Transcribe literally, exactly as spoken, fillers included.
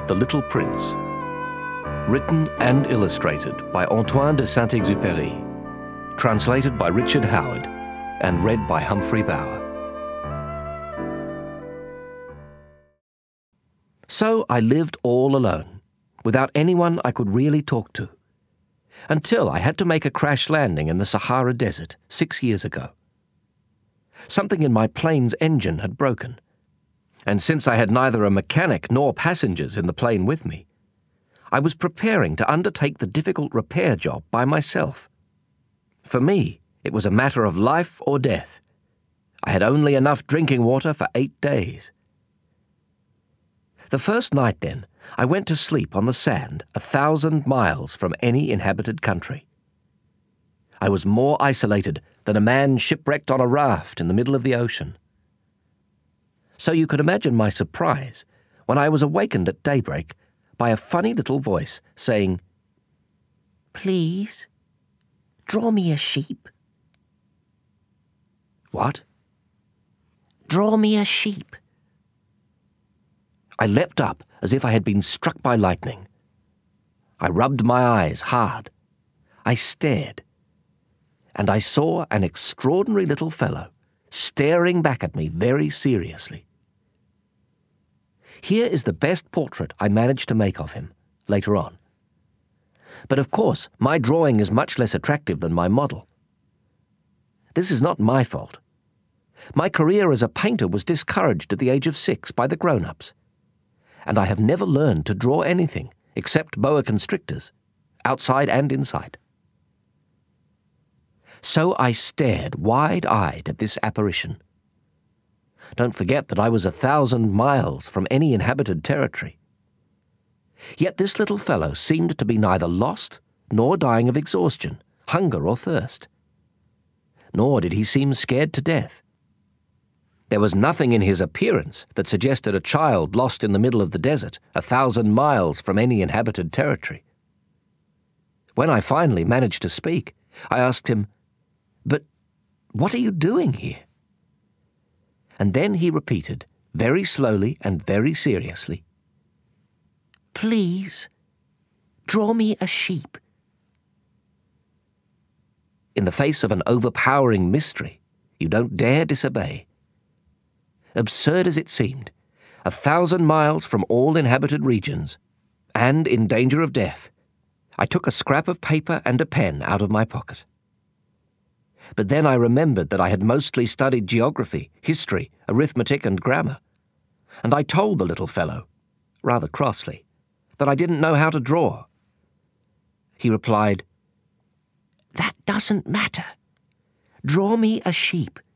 The Little Prince. Written and illustrated by Antoine de Saint-Exupéry. Translated by Richard Howard and read by Humphrey Bower. So I lived all alone, without anyone I could really talk to, until I had to make a crash landing in the Sahara Desert six years ago. Something in my plane's engine had broken, and since I had neither a mechanic nor passengers in the plane with me, I was preparing to undertake the difficult repair job by myself. For me, it was a matter of life or death. I had only enough drinking water for eight days. The first night, then, I went to sleep on the sand a thousand miles from any inhabited country. I was more isolated than a man shipwrecked on a raft in the middle of the ocean. So you can imagine my surprise when I was awakened at daybreak by a funny little voice saying, "Please, draw me a sheep." What? "Draw me a sheep." I leapt up as if I had been struck by lightning. I rubbed my eyes hard. I stared, and I saw an extraordinary little fellow staring back at me very seriously. Here is the best portrait I managed to make of him, later on. But of course, my drawing is much less attractive than my model. This is not my fault. My career as a painter was discouraged at the age of six by the grown-ups, and I have never learned to draw anything except boa constrictors, outside and inside. So I stared wide-eyed at this apparition. Don't forget that I was a thousand miles from any inhabited territory. Yet this little fellow seemed to be neither lost nor dying of exhaustion, hunger or thirst. Nor did he seem scared to death. There was nothing in his appearance that suggested a child lost in the middle of the desert, a thousand miles from any inhabited territory. When I finally managed to speak, I asked him, "But what are you doing here?" And then he repeated, very slowly and very seriously, "Please, draw me a sheep." In the face of an overpowering mystery, you don't dare disobey. Absurd as it seemed, a thousand miles from all inhabited regions, and in danger of death, I took a scrap of paper and a pen out of my pocket. But then I remembered that I had mostly studied geography, history, arithmetic, and grammar, and I told the little fellow, rather crossly, that I didn't know how to draw. He replied, "That doesn't matter. Draw me a sheep.